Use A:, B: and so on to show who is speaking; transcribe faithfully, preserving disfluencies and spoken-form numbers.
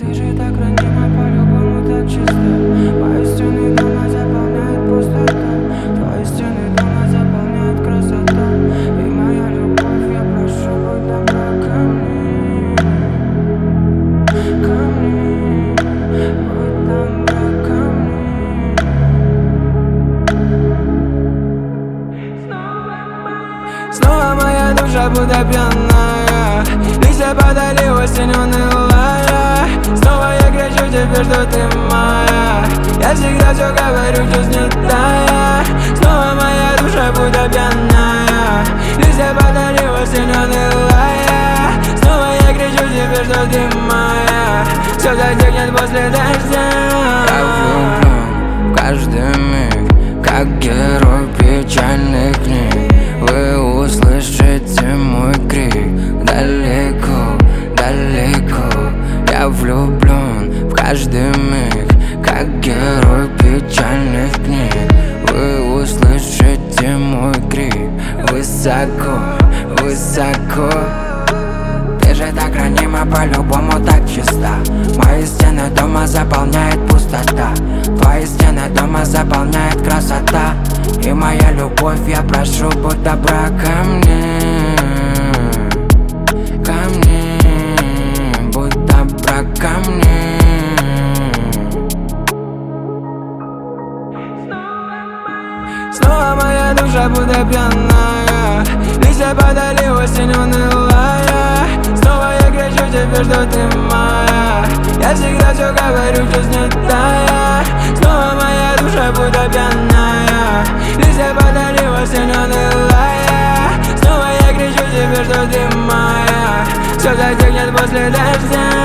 A: Ты же так ранима, по-любому так чисто. Мои стены дома заполняет пустота. Твои стены дома заполняет красота. И моя любовь, я прошу, будь добра ко мне. Ко мне, будь добра ко мне. Снова моя душа будто пьяная. Листья падали, осень унылая. Снова я кричу тебе, что ты моя. Я всегда все говорю, чувств не тая. Снова моя душа будто пьяная. Листья падали, осень унылая. Снова я кричу тебе, что ты моя. Все затихнет после дождя.
B: Я влюблен в каждый миг, как герой печальных книг. Вы услышите мой крик далеко, далеко. Я влюблен в каждый миг, как герой печальных книг. Вы услышите мой крик высоко, высоко. Ты же так ранима, по-любому так чиста. Мои стены дома заполняет пустота. Твои стены дома заполняет красота. И моя любовь, я прошу, будь добра ко мне. Ко мне, будь добра ко мне.
A: Снова моя душа будто пьяная. Листья падали, осень унылая. Снова я кричу тебе, что ты моя. Я всегда все говорю, чувств не тая. Снова моя душа будто пьяная. Листья падали, осень унылая. Снова я кричу тебе, что ты моя. Все затихнет после дождя.